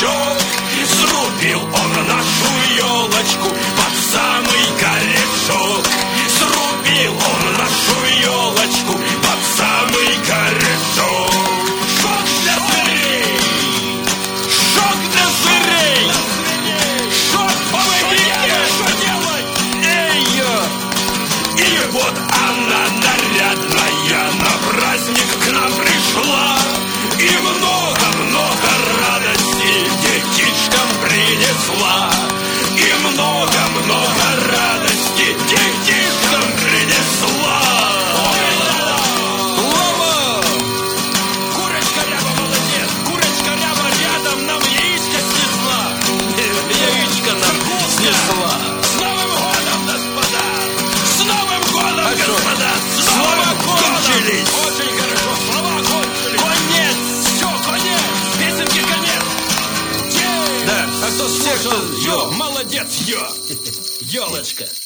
корешок. Срубил он нашу елочку под самый корешок. Срубил он нашу елочку под самый корешок. Шок для зверей! Шок для зверей! Шок, помогите! Что делать? Эй-ё! И вот она нарядная на праздник к нам пришла. И много-много радости детишкам принесла. И много-много радости детишкам принесла. Лова! Курочка ряба молодец! Курочка ряба рядом нам яичко снесла. Яичко нам снесла. С Новым годом, господа! С Новым годом, господа! Слова кончились! Очень хорошо, слова кончились! Конец! Все, конец! Песенки конец! Да, а кто слушал, молодец, елочка!